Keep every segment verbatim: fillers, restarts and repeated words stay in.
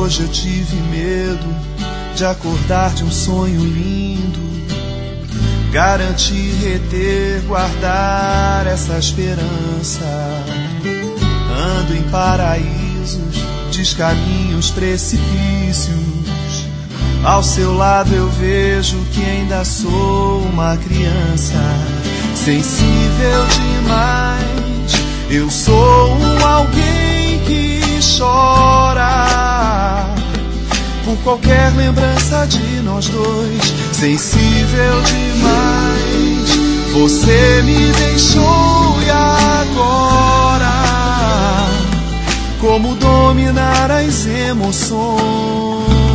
Hoje eu tive medo de acordar de um sonho lindo, garantir, reter, guardar essa esperança. Ando em paraísos, descaminhos, precipícios. Ao seu lado eu vejo que ainda sou uma criança, sensível demais. Eu sou um alguém que chora por qualquer lembrança de nós dois. Sensível demais, você me deixou e agora como dominar as emoções?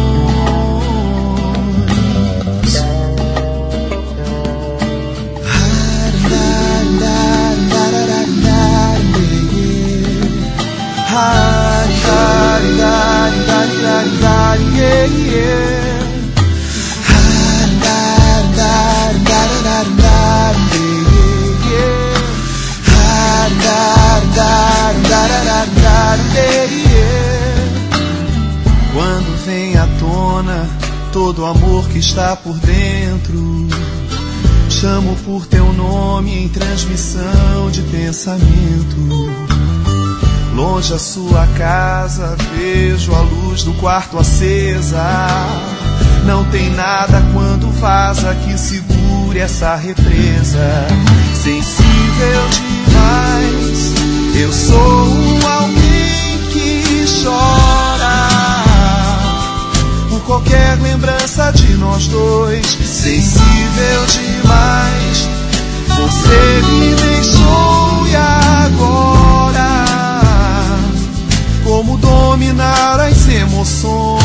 Quando vem à tona todo o amor que está por dentro, chamo por teu nome em transmissão de pensamento. Longe a sua casa, vejo a luz do quarto acesa. Não tem nada quando vaza que segure essa represa. Sensível demais, eu sou um alguém que chora por qualquer lembrança de nós dois. Sensível demais, você me deixou e agora como dominar as emoções?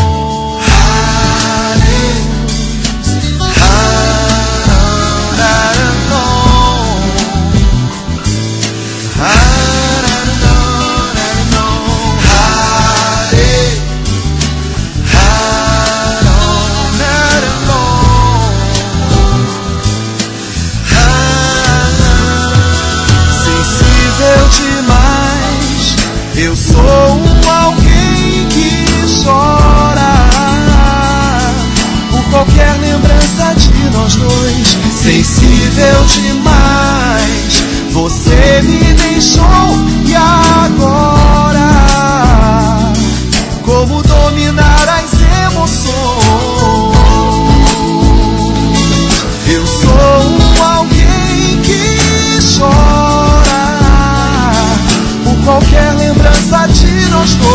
Sensível demais, eu sou um alguém que chora por qualquer lembrança de nós dois. Sensível demais, você me deixou e agora como dominar as emoções? Eu sou um alguém que chora por qualquer lembrança de nós dois.